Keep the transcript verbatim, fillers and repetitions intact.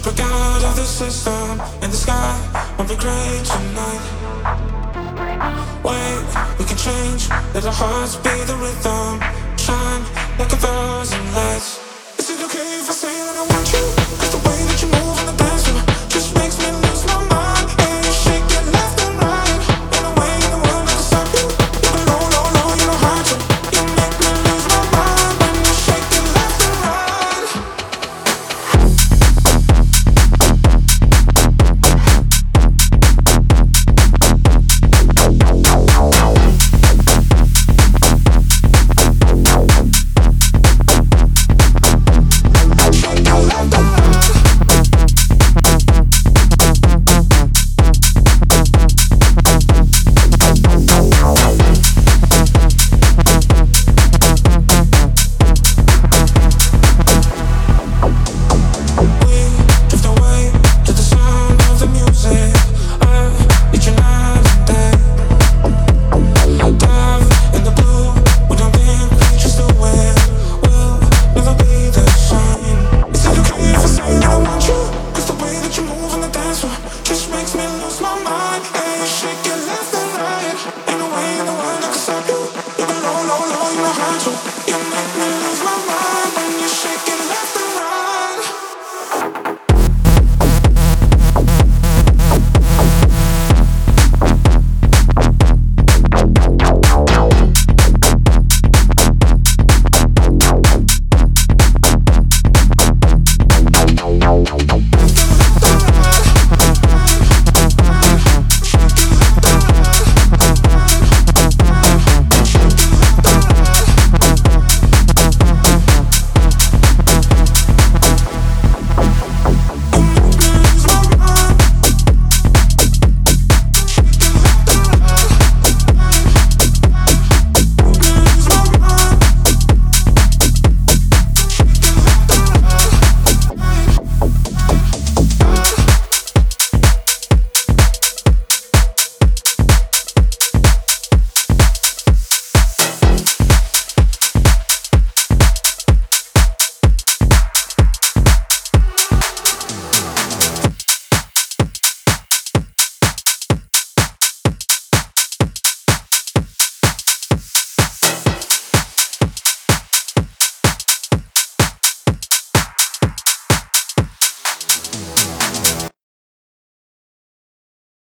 Break out of the system, and the sky won't be gray tonight. Wait, we can change, let our hearts be the rhythm. Shine like a thousand lights. Is it okay if I say that I want you?